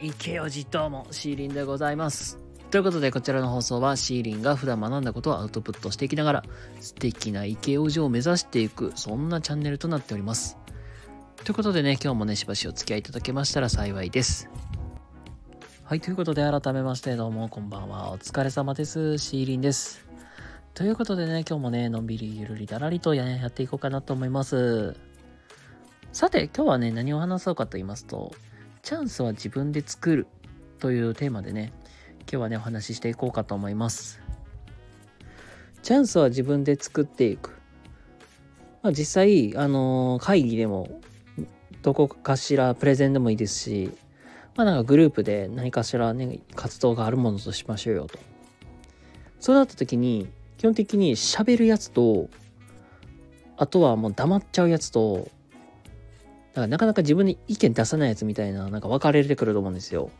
池おじどうもシーリンでございます。ということでこちらの放送はシーリンが普段学んだことをアウトプットしていきながら素敵な池おじを目指していく、そんなチャンネルとなっております。ということでね、今日もねしばしお付き合いいただけましたら幸いです。はい、ということで改めましてどうもこんばんは、お疲れ様です。シーリンです。ということでね、今日もねのんびりゆるりだらりとやっていこうかなと思います。さて今日はね、何を話そうかと言いますと、チャンスは自分で作るというテーマでね、今日はねお話ししていこうかと思います。チャンスは自分で作っていく。実際会議でもどこかしらプレゼンでもいいですし、なんかグループで何かしらね活動があるものとしましょうよと。そうなった時に基本的に喋るやつと、あとはもう黙っちゃうやつと、だからなかなか自分に意見出さないやつみたいな、なんか分かれてくると思うんですよ。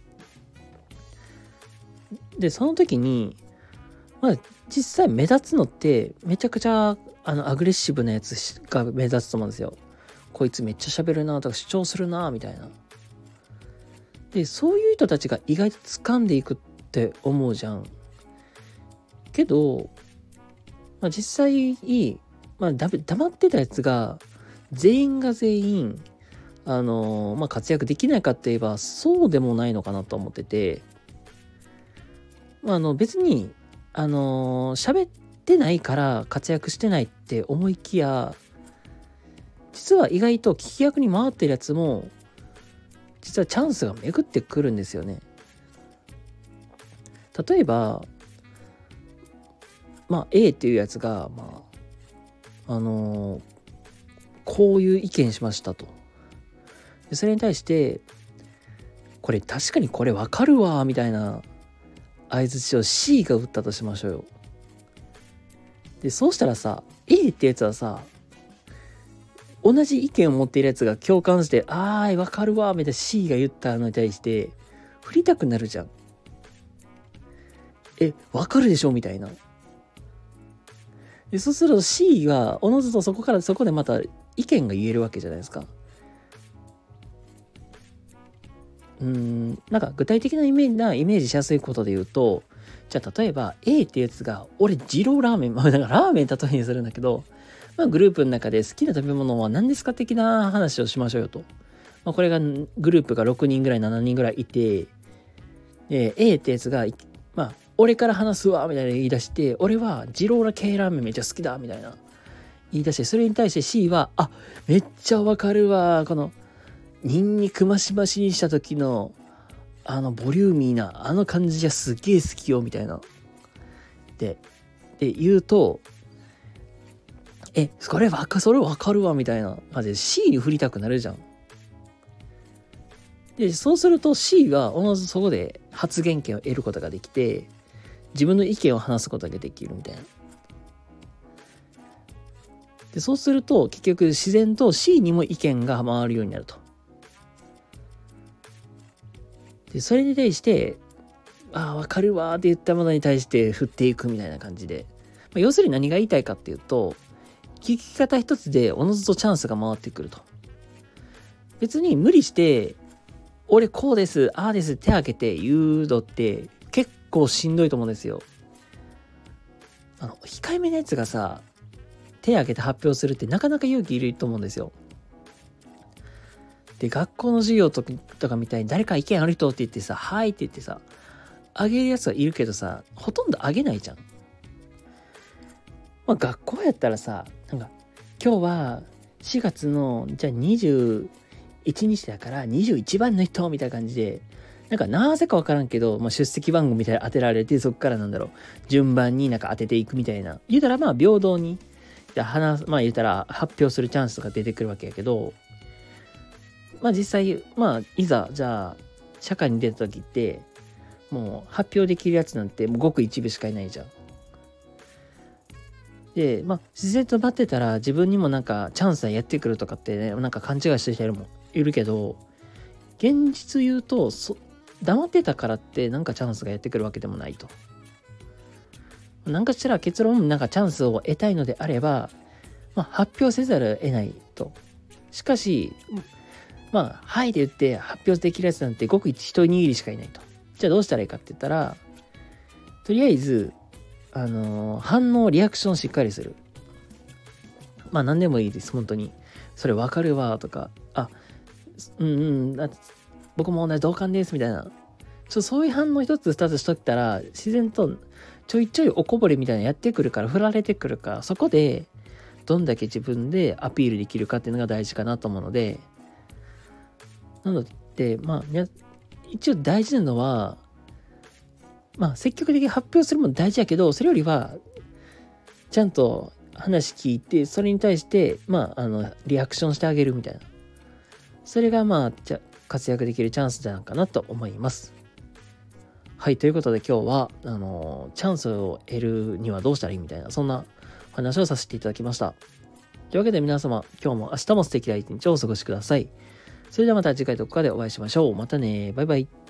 でその時に実際目立つのってめちゃくちゃアグレッシブなやつが目立つと思うんですよ。こいつめっちゃ喋るなとか主張するなみたいな。でそういう人たちが意外と掴んでいくって思うじゃん。けど、実際黙ってたやつが全員が全員活躍できないかって言えばそうでもないのかなと思ってて、別に喋ってないから活躍してないって思いきや、実は意外と聞き役に回ってるやつも実はチャンスが巡ってくるんですよね。例えばA っていうやつがこういう意見しましたと。でそれに対してこれ確かにこれわかるわみたいな相槌を C が打ったとしましょうよ。でそうしたらさ、 A ってやつはさ、同じ意見を持っているやつが共感してわかるわみたいな C が言ったのに対して振りたくなるじゃん。わかるでしょみたいな。でそうすると C がおのずとそこでまた意見が言えるわけじゃないですか。なんか具体的なイメージしやすいことで言うと、じゃあ例えば A ってやつが俺二郎ラーメン、だからラーメン例えにするんだけど、グループの中で好きな食べ物は何ですか的な話をしましょうよと。これがグループが6人ぐらい7人ぐらいいて、A ってやつが俺から話すわみたいな言い出して、俺は二郎系ラーメンめっちゃ好きだみたいな言い出して、それに対して C はめっちゃわかるわ、このニンニクマシマシにした時のボリューミーな感じじゃすげえ好きよみたいなで言うと、それわかるわみたいな感じで C に振りたくなるじゃん。でそうすると C はおのずとそこで発言権を得ることができて、自分の意見を話すことができるみたいな。でそうすると結局自然と C にも意見が回るようになると。でそれに対してわかるわって言ったものに対して振っていくみたいな感じで、要するに何が言いたいかっていうと、聞き方一つでおのずとチャンスが回ってくると。別に無理して俺こうですです手挙げて言うのって結構しんどいと思うんですよ。控えめなやつがさ手挙げて発表するってなかなか勇気いると思うんですよ。で学校の授業とかみたいに誰か意見ある人って言ってさ、はいって言ってさあげるやつはいるけどさ、ほとんどあげないじゃん。学校やったらさ、なんか今日は4月のじゃあ21日だから21番の人みたいな感じで、なぜかわからんけど、出席番号みたいな当てられて、そこから順番に当てていくみたいな。言うたら平等に言うたら発表するチャンスが出てくるわけやけど、実際いざじゃあ社会に出た時ってもう発表できるやつなんてもうごく一部しかいないじゃん。で自然と待ってたら自分にもチャンスがやってくるとかってね、勘違いしてる人もいるけど、現実言うと黙ってたからってチャンスがやってくるわけでもないと。したら結論チャンスを得たいのであれば、発表せざるを得ないと。しかしはいで言って発表できるやつなんてごく一握りしかいないと。じゃあどうしたらいいかって言ったら、とりあえず、反応、リアクションしっかりする。何でもいいです、本当に。それわかるわ、とか、僕も同じ同感です、みたいな。そういう反応一つ二つしとったら、自然とちょいちょいおこぼれみたいなのやってくるから、振られてくるから、そこで、どんだけ自分でアピールできるかっていうのが大事かなと思うので、なので、一応大事なのは、積極的に発表するも大事やけど、それよりは、ちゃんと話聞いて、それに対して、リアクションしてあげるみたいな。それが活躍できるチャンスじゃないかなと思います。はい、ということで今日は、チャンスを得るにはどうしたらいいみたいな、そんなお話をさせていただきました。というわけで皆様、今日も明日も素敵な一日をお過ごしください。それではまた次回どこかでお会いしましょう。またね。バイバイ。